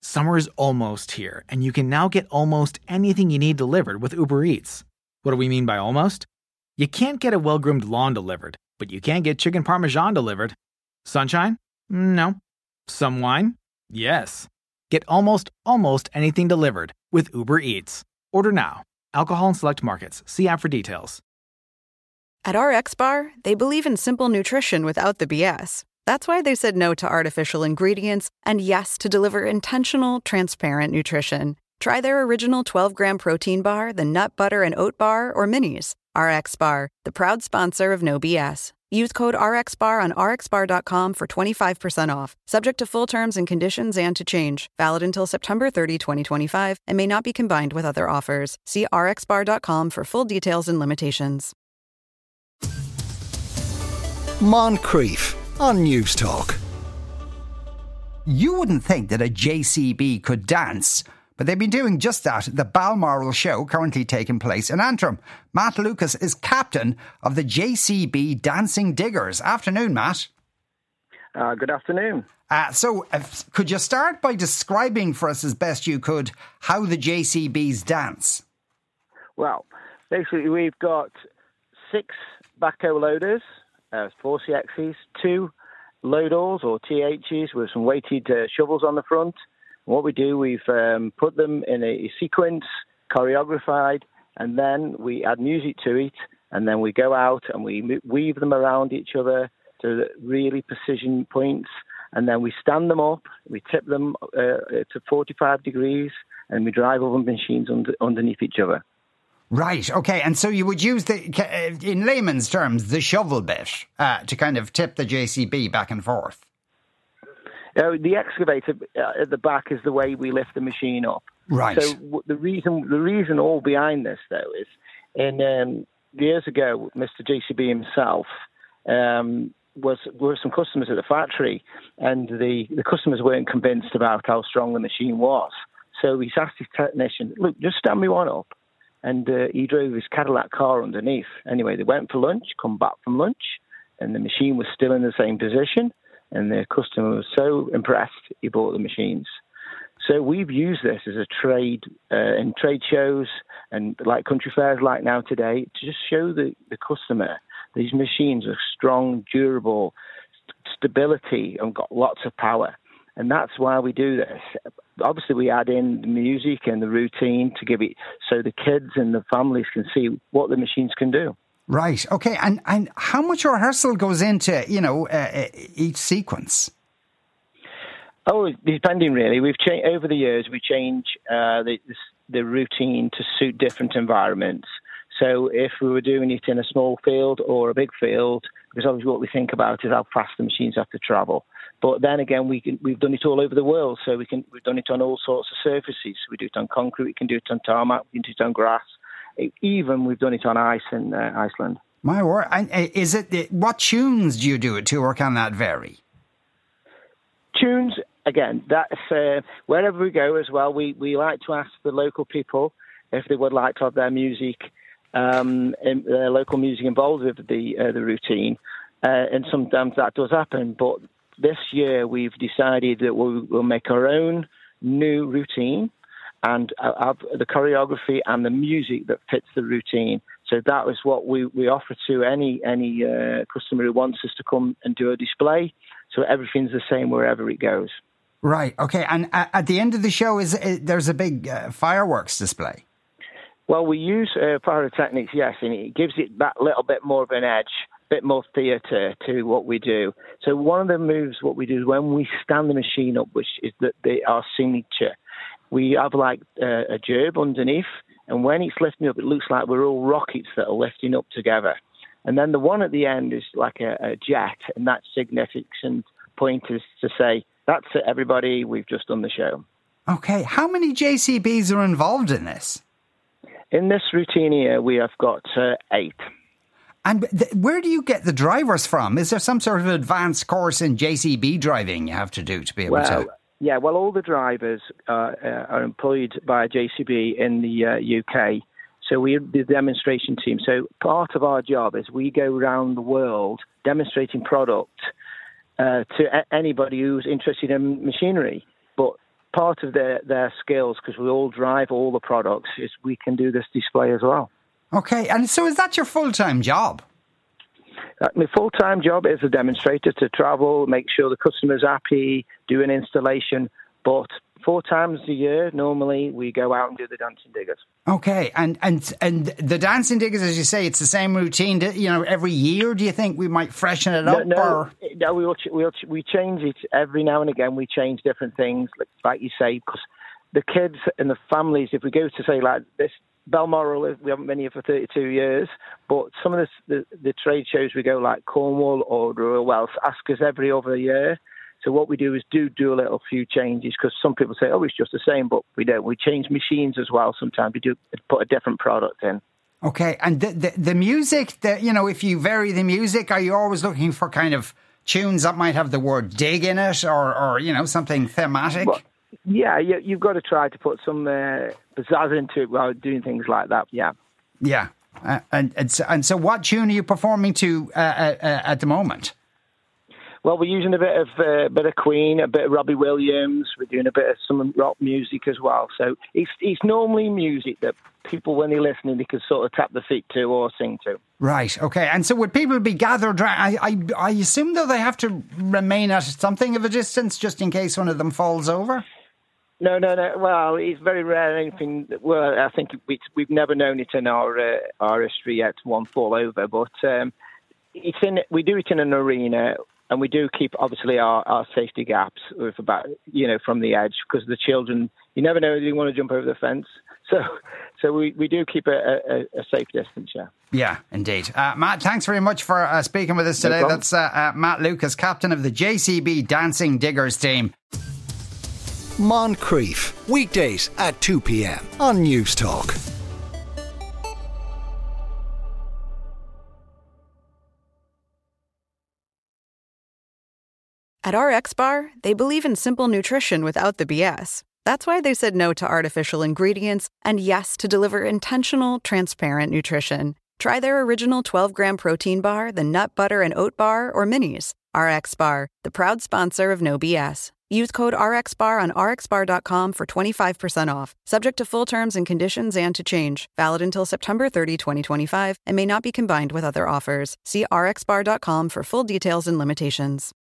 Summer's almost here, and you can now get almost anything you need delivered with Uber Eats. What do we mean by almost? You can't get a well-groomed lawn delivered, but you can get chicken parmesan delivered. Sunshine? No. Some wine? Yes. Get almost anything delivered with Uber Eats. Order now. Alcohol in select markets. See app for details. At RX Bar, they believe in simple nutrition without the BS. That's why they said no to artificial ingredients and yes to deliver intentional, transparent nutrition. Try their original 12-gram protein bar, the nut butter and oat bar, or minis. RX Bar, the proud sponsor of No BS. Use code RXBAR on rxbar.com for 25% off. Subject to full terms and conditions and to change. Valid until September 30, 2025, and may not be combined with other offers. See rxbar.com for full details and limitations. Moncrief on News Talk. You wouldn't think that a JCB could dance, but they've been doing just that at the Balmoral show currently taking place in Antrim. Matt Lucas is captain of the JCB Dancing Diggers. Afternoon, Matt. Good afternoon. So could you start by describing for us as best you could how the JCBs dance? Well, basically we've got 6 backhoe loaders, 4 CXs, 2 loaders or THs with some weighted shovels on the front. What we do, we've put them in a sequence, choreographed, and then we add music to it, and then we go out and we weave them around each other to really precision points, and then we stand them up, we tip them to 45 degrees, and we drive over machines underneath each other. Right, okay, and so you would use, in layman's terms, the shovel bit to kind of tip the JCB back and forth. The excavator at the back is the way we lift the machine up. Right. So the reason all behind this, though, is years ago, Mr. JCB himself were some customers at the factory, and the customers weren't convinced about how strong the machine was. So he asked his technician, "Look, just stand me one up." And he drove his Cadillac car underneath. Anyway, they went for lunch, come back from lunch, and the machine was still in the same position. And the customer was so impressed, he bought the machines. So we've used this as a trade in trade shows and like country fairs like now today to just show the customer these machines are strong, durable, stability, and got lots of power. And that's why we do this. Obviously, we add in the music and the routine to give it so the kids and the families can see what the machines can do. Right. Okay. And how much rehearsal goes into, each sequence? Oh, depending really. We've changed over the years. We change the routine to suit different environments. So if we were doing it in a small field or a big field, because obviously what we think about is how fast the machines have to travel. But then again, we've done it all over the world. So we've done it on all sorts of surfaces. We do it on concrete. We can do it on tarmac. We can do it on grass. Even we've done it on ice in Iceland. My word! And what tunes do you do it to, or can that vary? Tunes, again, that's wherever we go as well. We like to ask the local people if they would like to have their music, their local music involved with the routine, and sometimes that does happen. But this year we've decided that we'll make our own new routine and have the choreography and the music that fits the routine. So that was what we offer to any customer who wants us to come and do a display. So everything's the same wherever it goes. Right. Okay. And at the end of the show, there's a big fireworks display? Well, we use pyrotechnics, yes, and it gives it that little bit more of an edge, a bit more theatre to what we do. So one of the moves, what we do is when we stand the machine up, which is our signature, we have like a gerb underneath, and when it's lifting up, it looks like we're all rockets that are lifting up together. And then the one at the end is like a jet, and that significant point is to say, that's it, everybody, we've just done the show. Okay, how many JCBs are involved in this? In this routine here, we have got 8. And where do you get the drivers from? Is there some sort of advanced course in JCB driving you have to do to be able to... Yeah, well, all the drivers are employed by JCB in the UK. So we're the demonstration team. So part of our job is we go around the world demonstrating product to anybody who's interested in machinery. But part of their skills, because we all drive all the products, is we can do this display as well. Okay, and so is that your full-time job? My full-time job is a demonstrator, to travel, make sure the customer's happy, do an installation. But 4 times a year, normally, we go out and do the Dancing Diggers. Okay, and the Dancing Diggers, as you say, it's the same routine, every year. Do you think we might freshen it up? No, we change it every now and again. We change different things, like you say, because the kids and the families, if we go to, say, like this, Balmoral, we haven't been here for 32 years, but some of the trade shows we go, like Cornwall or Royal Welsh, ask us every other year. So what we do is do a little few changes, because some people say, oh, it's just the same, but we don't. We change machines as well. Sometimes we do put a different product in. Okay, and the music, if you vary the music, are you always looking for kind of tunes that might have the word dig in it or something thematic? Well, yeah, you've got to try to put some pizzazz into it while doing things like that, yeah. Yeah, and so what tune are you performing to at the moment? Well, we're using a bit of Queen, a bit of Robbie Williams. We're doing a bit of some rock music as well. So it's normally music that people, when they're listening, they can sort of tap their feet to or sing to. Right, okay. And so would people be gathered around? I assume, though, they have to remain at something of a distance just in case one of them falls over? No. Well, it's very rare anything. Well, I think we've never known it in our history yet, one fall over. But we do it in an arena, and we do keep, obviously, our safety gaps with about, from the edge, because the children, you never know if you want to jump over the fence. So we do keep a safe distance, yeah. Yeah, indeed. Matt, thanks very much for speaking with us today. That's Matt Lucas, captain of the JCB Dancing Diggers team. Moncrief, weekdays at 2 p.m. on News Talk. At RxBar, they believe in simple nutrition without the BS. That's why they said no to artificial ingredients and yes to deliver intentional, transparent nutrition. Try their original 12-gram protein bar, the nut butter and oat bar, or minis. RxBar, the proud sponsor of No BS. Use code RXBAR on rxbar.com for 25% off. Subject to full terms and conditions and to change. Valid until September 30, 2025, and may not be combined with other offers. See rxbar.com for full details and limitations.